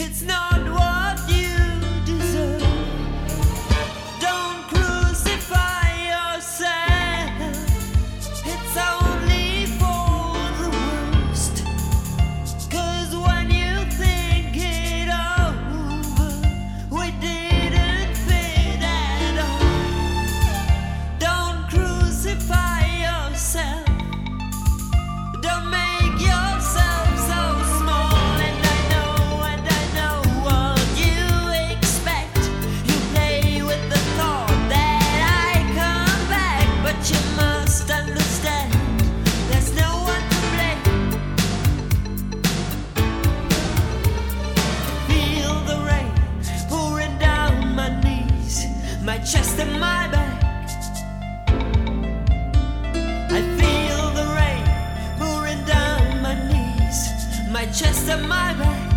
It's not what you deserve. Don't crucify yourself. It's only for the worst. 'Cause when you think it over, we didn't fit at all. Don't crucify yourself. Don't make yourself so small. And I know what you expect. You play with the thought that I come back, but you must understand there's no one to blame. Feel the rain pouring down my knees, my chest and my back. I feel the rain pouring down my knees, my chest and my back.